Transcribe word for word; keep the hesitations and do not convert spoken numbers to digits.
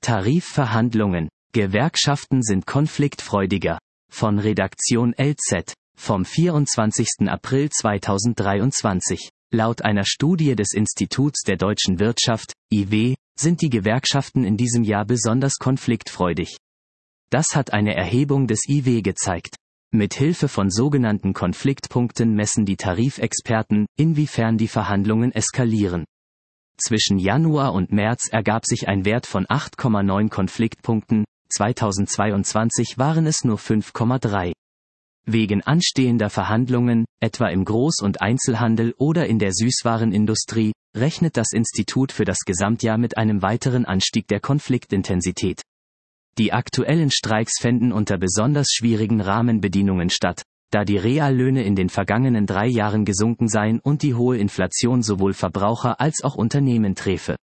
Tarifverhandlungen. Gewerkschaften sind konfliktfreudiger. Von Redaktion L Z, vom vierundzwanzigsten April zweitausenddreiundzwanzig. Laut einer Studie des Instituts der deutschen Wirtschaft, I W, sind die Gewerkschaften in diesem Jahr besonders konfliktfreudig. Das hat eine Erhebung des I W gezeigt. Mit Hilfe von sogenannten Konfliktpunkten messen die Tarifexperten, inwiefern die Verhandlungen eskalieren. Zwischen Januar und März ergab sich ein Wert von acht Komma neun Konfliktpunkten, zweitausendzweiundzwanzig waren es nur fünf Komma drei. Wegen anstehender Verhandlungen, etwa im Groß- und Einzelhandel oder in der Süßwarenindustrie, rechnet das Institut für das Gesamtjahr mit einem weiteren Anstieg der Konfliktintensität. Die aktuellen Streiks fänden unter besonders schwierigen Rahmenbedingungen statt, da die Reallöhne in den vergangenen drei Jahren gesunken seien und die hohe Inflation sowohl Verbraucher als auch Unternehmen träfe.